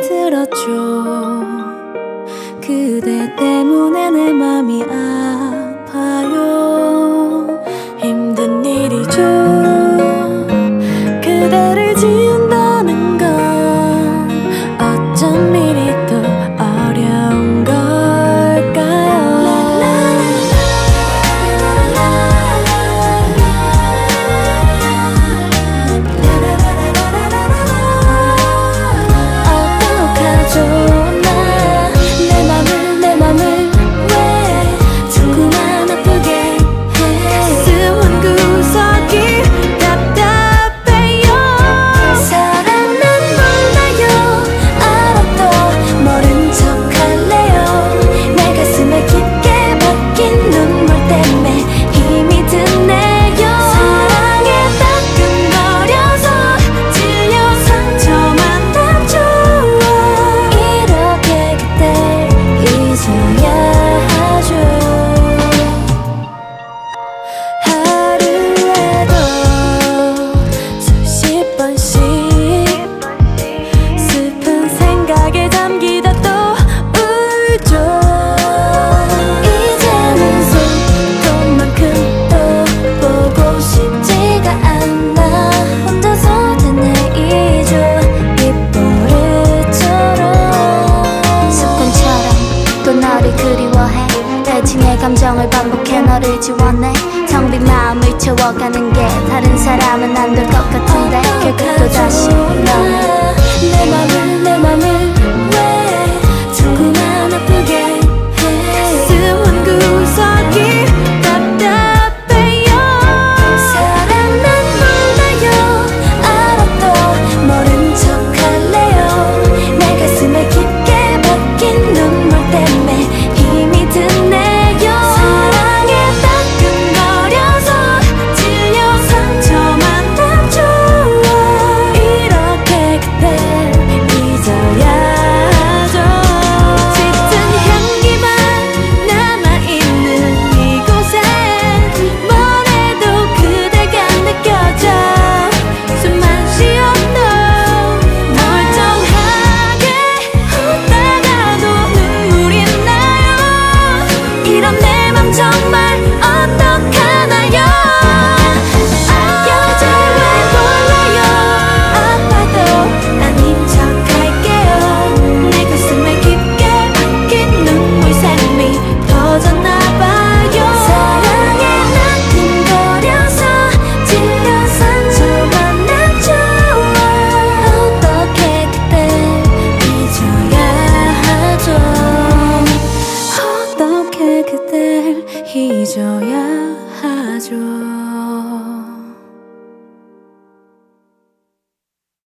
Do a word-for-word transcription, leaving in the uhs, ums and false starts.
쓸었죠. 그대 때문에 내 맘이 아파요. 힘든 일이죠. 그대를 지운다는 건 어쩜 이리 또 어려운 걸까요. 어떡하죠. 나 내 맘을 내 맘을 왜 자꾸만 아프게 해. 숨은 구석이 답답해요. 사랑은 몰라요. 알아도 모른 척 할래요. 내 가슴에 깊게 박힌 눈물 때문에 힘이 드네요. 사랑에 따끔거려서 찔려 상처만 남죠. 이렇게 그댈 잊어야 하죠. 하루에도 수십 번씩 슬픈 생각에 잠기다 또 울죠. 이제는 손톱만큼 또 보고 싶지가 않아. 혼자서 되뇌이죠. 입버릇처럼 습관처럼 또 너를 그리워해. 대칭의 감정을 반복해 너를 지원해. 텅 빈 마음을 채워가는 게 다른 사람은 안 될 것 같은데 결국 또 다시 너. 내 맘을 내 맘을 왜 자꾸만 아프게 해. 숨은 구석이 답답해요. 사랑은 몰라요. 알아도 모른 척 할래요. 내 가슴에 깊게 박힌 눈물 때문에 힘이 드네요. 사랑에 따끔거려서 찔려 상처만 남죠. 이렇게 그댈 잊어야 하죠. 짙은 향기만 남아있는 이곳에 뭐래도 그대가 느껴져. 숨만 쉬어도 멀쩡하게 웃다가도 눈물이 나요. 이런 내 맘 정말 어떡하나요. 여자 왜 몰라요. 아파도 아닌 척 할게요. 내 가슴에 깊게 박힌 눈물 샘이 터졌나봐요. 사랑에 나끈거려서 찔려 상처만 남죠. 어떻게 그댈 잊어야 하죠. 어떻게 그댈 잊어야 하죠.